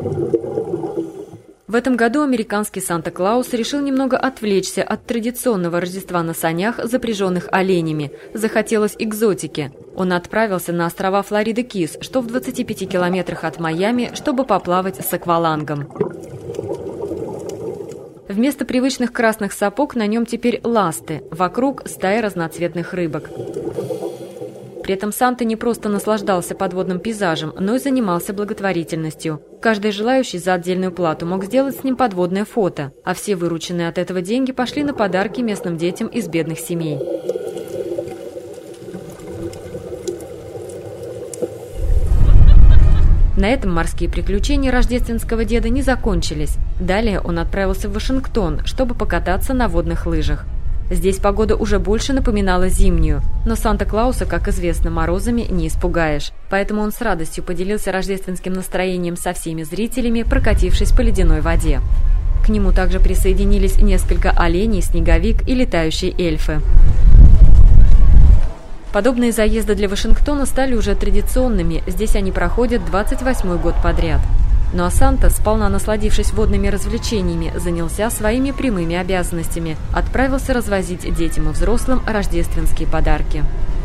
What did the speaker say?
В этом году американский Санта-Клаус решил немного отвлечься от традиционного Рождества на санях, запряженных оленями. Захотелось экзотики. Он отправился на острова Флорида-Кис, что в 25 километрах от Майами, чтобы поплавать с аквалангом. Вместо привычных красных сапог на нем теперь ласты, вокруг стая разноцветных рыбок. При этом Санта не просто наслаждался подводным пейзажем, но и занимался благотворительностью. Каждый желающий за отдельную плату мог сделать с ним подводное фото, а все вырученные от этого деньги пошли на подарки местным детям из бедных семей. На этом морские приключения рождественского деда не закончились. Далее он отправился в Вашингтон, чтобы покататься на водных лыжах. Здесь погода уже больше напоминала зимнюю, но Санта-Клауса, как известно, морозами не испугаешь. Поэтому он с радостью поделился рождественским настроением со всеми зрителями, прокатившись по ледяной воде. К нему также присоединились несколько оленей, снеговик и летающие эльфы. Подобные заезды для Вашингтона стали уже традиционными, здесь они проходят 28-й год подряд. Ну а Санта, сполна насладившись водными развлечениями, занялся своими прямыми обязанностями, отправился развозить детям и взрослым рождественские подарки.